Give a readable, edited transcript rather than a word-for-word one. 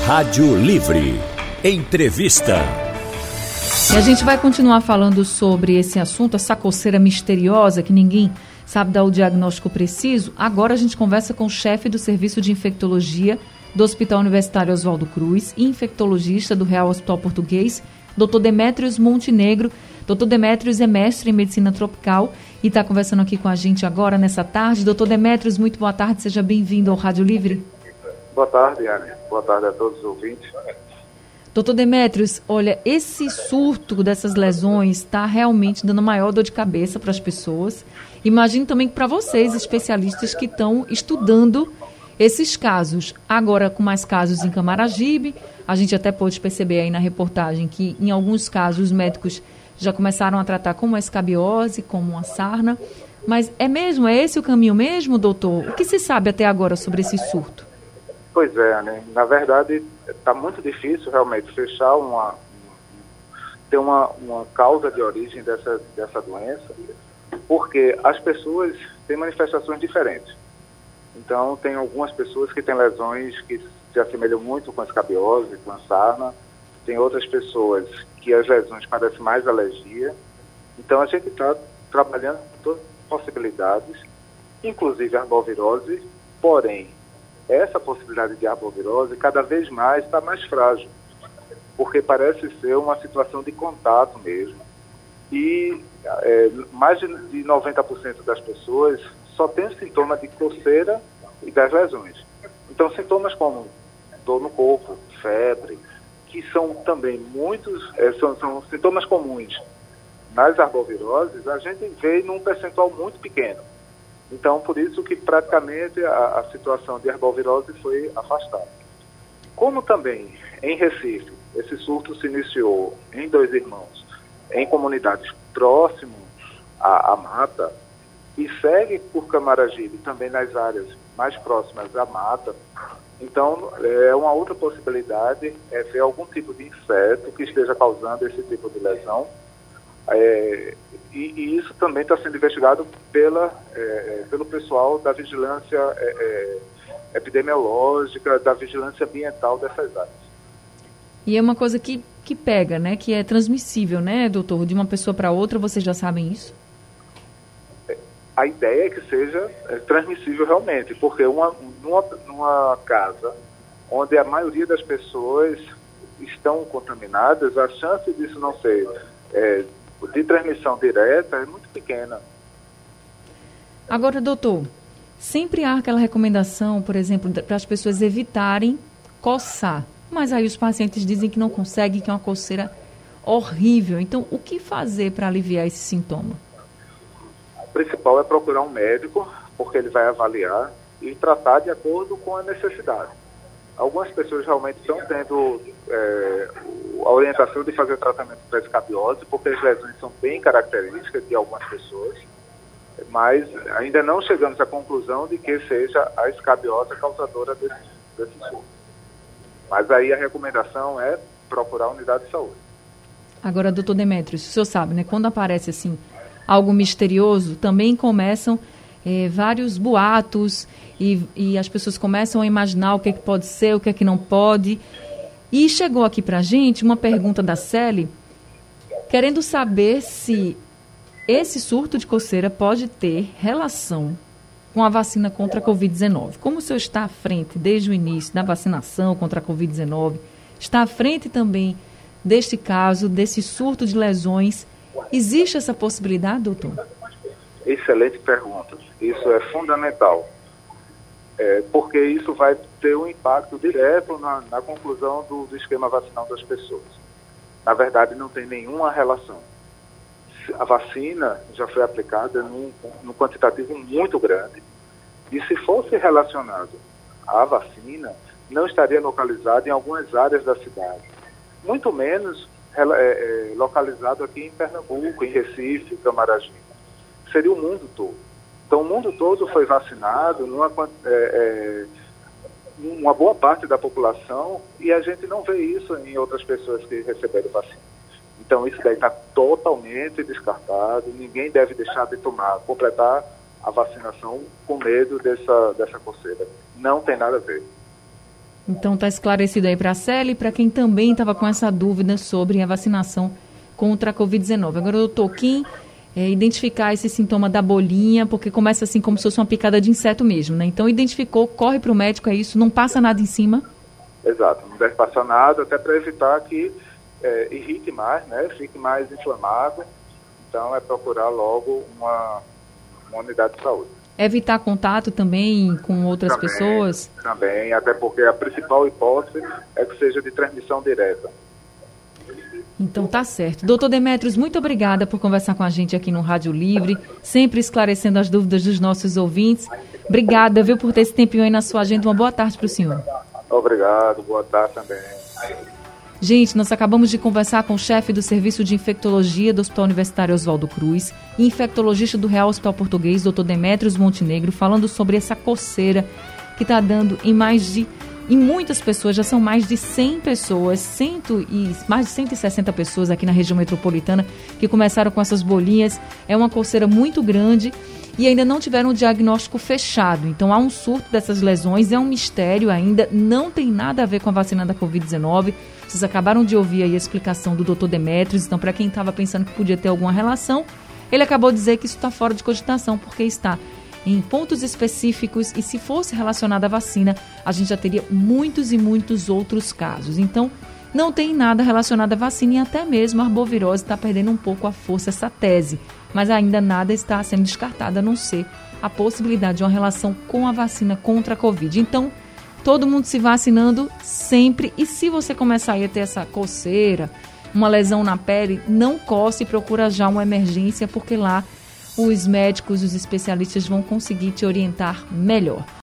Rádio Livre. Entrevista. E a gente vai continuar falando sobre esse assunto, essa coceira misteriosa que ninguém sabe dar o diagnóstico preciso. Agora a gente conversa com o chefe do Serviço de Infectologia do Hospital Universitário Oswaldo Cruz e infectologista do Real Hospital Português, Dr. Demétrios Montenegro. Dr. Demétrios é mestre em Medicina Tropical e está conversando aqui com a gente agora, nessa tarde. Dr. Demétrios, muito boa tarde, seja bem-vindo ao Rádio Livre. Boa tarde, Anne. Boa tarde a todos os ouvintes. Doutor Demétrios, olha, esse surto dessas lesões está realmente dando maior dor de cabeça para as pessoas. Imagino também que para vocês, especialistas que estão estudando esses casos. Agora, com mais casos em Camaragibe, a gente até pôde perceber aí na reportagem que, em alguns casos, os médicos já começaram a tratar como uma escabiose, como uma sarna. Mas é esse o caminho mesmo, doutor? O que se sabe até agora sobre esse surto? Pois é, né? Na verdade, está muito difícil realmente fechar ter uma causa de origem dessa doença, porque as pessoas têm manifestações diferentes. Então, tem algumas pessoas que têm lesões que se assemelham muito com a escabiose, com a sarna. Tem outras pessoas que as lesões parecem mais alergia. Então, a gente está trabalhando com todas as possibilidades, inclusive a arbovirose, porém, essa possibilidade de arbovirose cada vez mais está mais frágil, porque parece ser uma situação de contato mesmo. E mais de 90% das pessoas só tem sintoma de coceira e das lesões. Então, sintomas como dor no corpo, febre, que são também são sintomas comuns nas arboviroses, a gente vê num percentual muito pequeno. Então, por isso que praticamente a situação de arbovirose foi afastada. Como também em Recife, esse surto se iniciou em Dois Irmãos, em comunidades próximas à mata, e segue por Camaragibe, também nas áreas mais próximas à mata. Então, uma outra possibilidade é ver algum tipo de inseto que esteja causando esse tipo de lesão. E isso também está sendo investigado pelo pessoal da vigilância epidemiológica, da vigilância ambiental dessas áreas. E é uma coisa que pega, né? Que é transmissível, né, doutor? De uma pessoa para outra, vocês já sabem isso? A ideia é que seja transmissível realmente, porque numa casa onde a maioria das pessoas estão contaminadas, a chance disso não ser de transmissão direta é muito pequena. Agora, doutor, sempre há aquela recomendação, por exemplo, para as pessoas evitarem coçar, mas aí os pacientes dizem que não conseguem, que é uma coceira horrível. Então, o que fazer para aliviar esse sintoma? O principal é procurar um médico, porque ele vai avaliar e tratar de acordo com a necessidade. Algumas pessoas realmente estão tendo a orientação de fazer tratamento para escabiose, porque as lesões são bem características de algumas pessoas, mas ainda não chegamos à conclusão de que seja a escabiose a causadora desse surto. Mas aí a recomendação é procurar a unidade de saúde. Agora, doutor Demétrios, o senhor sabe, né, quando aparece assim algo misterioso, também começam vários boatos e as pessoas começam a imaginar o que é que pode ser, o que é que não pode. E chegou aqui pra gente uma pergunta da Celi, querendo saber se esse surto de coceira pode ter relação com a vacina contra a Covid-19. Como o senhor está à frente desde o início da vacinação contra a Covid-19, está à frente também deste caso, desse surto de lesões, existe essa possibilidade, doutor? Excelente pergunta. Isso é fundamental, porque isso vai ter um impacto direto na conclusão do esquema vacinal das pessoas. Na verdade, não tem nenhuma relação. A vacina já foi aplicada num quantitativo muito grande, e se fosse relacionado à vacina, não estaria localizado em algumas áreas da cidade, muito menos localizado aqui em Pernambuco, em Recife, Camaragibe. Seria o mundo todo. Então, o mundo todo foi vacinado, uma boa parte da população, e a gente não vê isso em outras pessoas que receberam vacina. Então, isso daí está totalmente descartado, ninguém deve deixar de completar a vacinação com medo dessa coceira. Não tem nada a ver. Então está esclarecido aí para a Célia e para quem também estava com essa dúvida sobre a vacinação contra a Covid-19. Agora, doutor, Kim, identificar esse sintoma da bolinha, porque começa assim como se fosse uma picada de inseto mesmo, né? Então, identificou, corre para o médico, é isso, não passa nada em cima? Exato, não deve passar nada, até para evitar que irrite mais, né? Fique mais inflamado. Então, é procurar logo uma unidade de saúde. Evitar contato também com outras pessoas? Também, até porque a principal hipótese é que seja de transmissão direta. Então tá certo. Doutor Demetrios, muito obrigada por conversar com a gente aqui no Rádio Livre, sempre esclarecendo as dúvidas dos nossos ouvintes. Obrigada, viu, por ter esse tempinho aí na sua agenda. Uma boa tarde para o senhor. Obrigado, boa tarde também. Gente, nós acabamos de conversar com o chefe do Serviço de Infectologia do Hospital Universitário Oswaldo Cruz e infectologista do Real Hospital Português, doutor Demetrios Montenegro, falando sobre essa coceira que está dando em muitas pessoas, já são mais de 100 pessoas, mais de 160 pessoas aqui na região metropolitana que começaram com essas bolinhas. É uma coceira muito grande e ainda não tiveram o diagnóstico fechado. Então há um surto dessas lesões, é um mistério ainda, não tem nada a ver com a vacina da Covid-19. Vocês acabaram de ouvir aí a explicação do Dr. Demetrios, então para quem estava pensando que podia ter alguma relação, ele acabou de dizer que isso está fora de cogitação, porque está em pontos específicos e se fosse relacionado à vacina, a gente já teria muitos e muitos outros casos. Então, não tem nada relacionado à vacina e até mesmo a arbovirose está perdendo um pouco a força, essa tese. Mas ainda nada está sendo descartado, a não ser a possibilidade de uma relação com a vacina contra a Covid. Então, todo mundo se vacinando sempre. E se você começar a ter essa coceira, uma lesão na pele, não coce e procura já uma emergência, porque lá os médicos, os especialistas vão conseguir te orientar melhor.